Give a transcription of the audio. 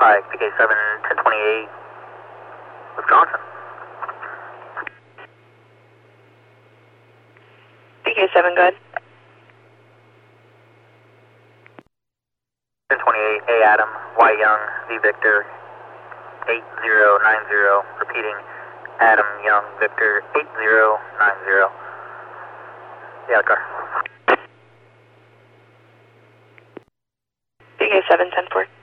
Pike, PK7 1028 with Johnson. PK7, go ahead. 1028, A Adam, Y Young, V Victor 8090, repeating Adam Young Victor 8090. Yeah, car. PK7, 10-4.